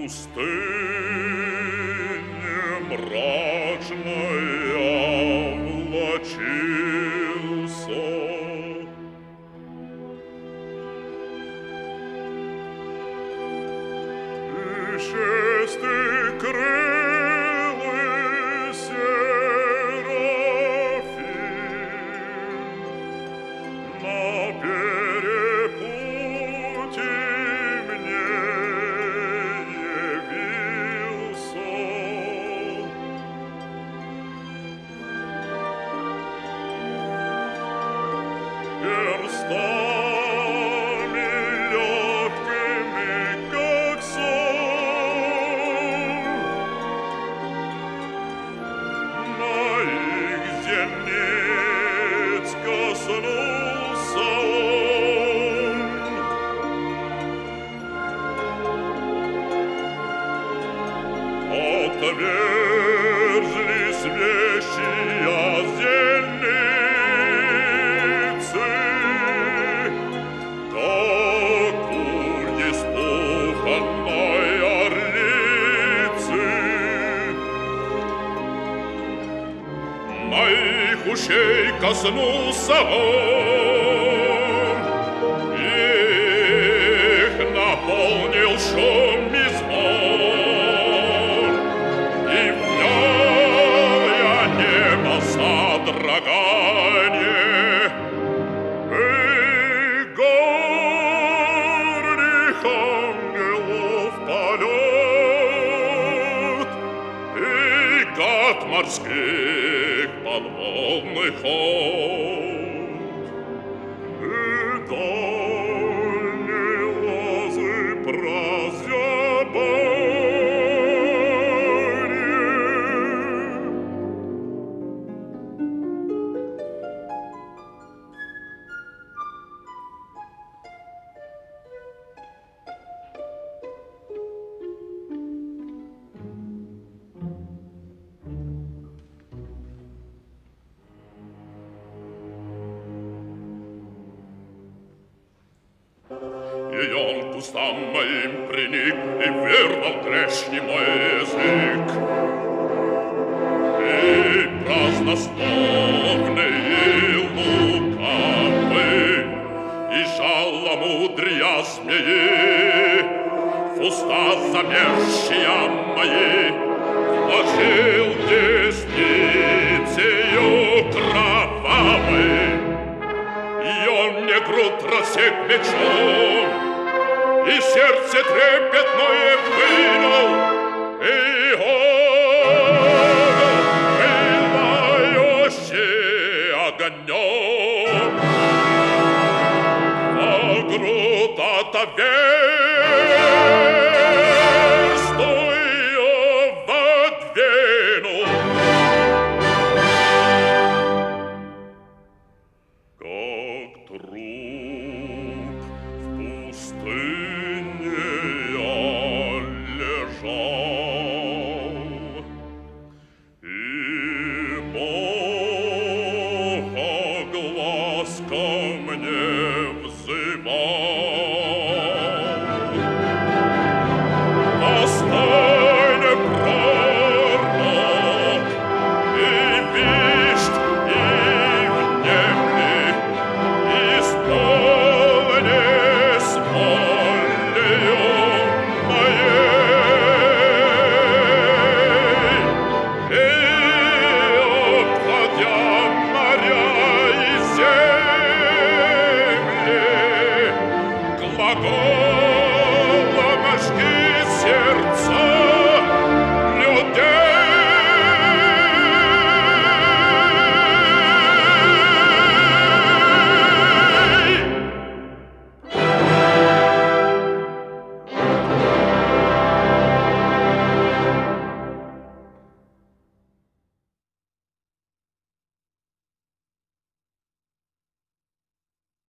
пустыне мрачная влачился. И шесты крылы серафим на перепуте мне явился. Перстами легкими, как сон, моих зениц коснулся он. Отверзлись вещия зеницы, как курь испуганной орлицы. Моих ушей коснулся он, их наполнил шум и звон, и внял я небо содрогание, и горних ангелов полет, и гад морских подводный ход, и дальние лозы прозябания. И он к устам моим приник, и вырвал грешный мой язык. И празднословные лукавы, и жаломудрия змеи, в уста замерзшие мои вложил десницею кровавой. И он мне грудь рассек мечом, и сердце трепетное вынул, и пылающий огнем. А грудь отверстую водвинул. Как труп в пустыне я лежал, и Бога глаз ко мне взывал. Восстань, пророк, и весть, и внемли, исполнись волею моей. И обходя моря и земли, глагол